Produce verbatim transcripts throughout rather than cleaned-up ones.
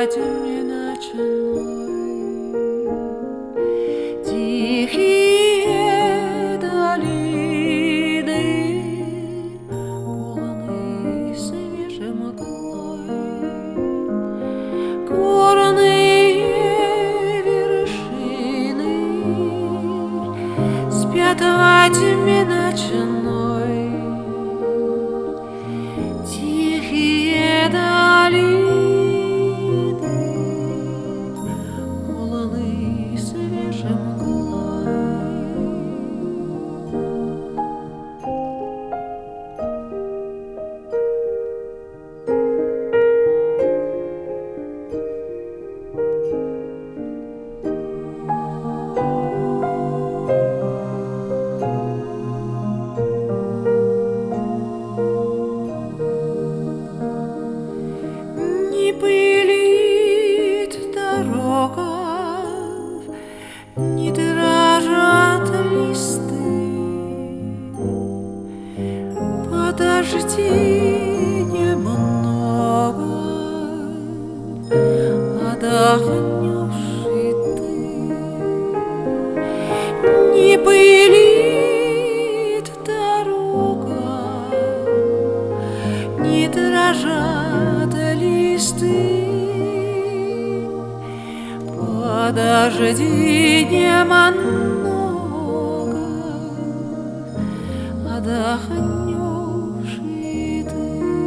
тьме ночной. Тихие долины, полны свежей мглой, горные вершины спят во тьме ночной. Тихие долины, полны свежей мглой. Не пылит дорога, не дрожат листы. Подожди немного, отдохнешь и ты. Не пылит дорога, не дрожат листы. Подожди немного, отдохнешь и ты.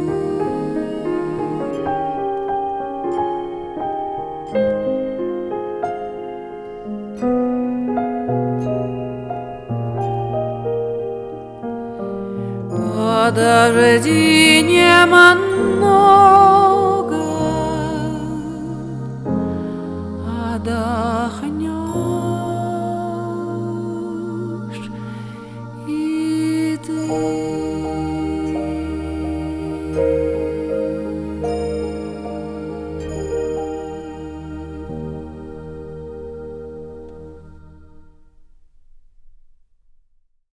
Подожди немного, отдохнешь.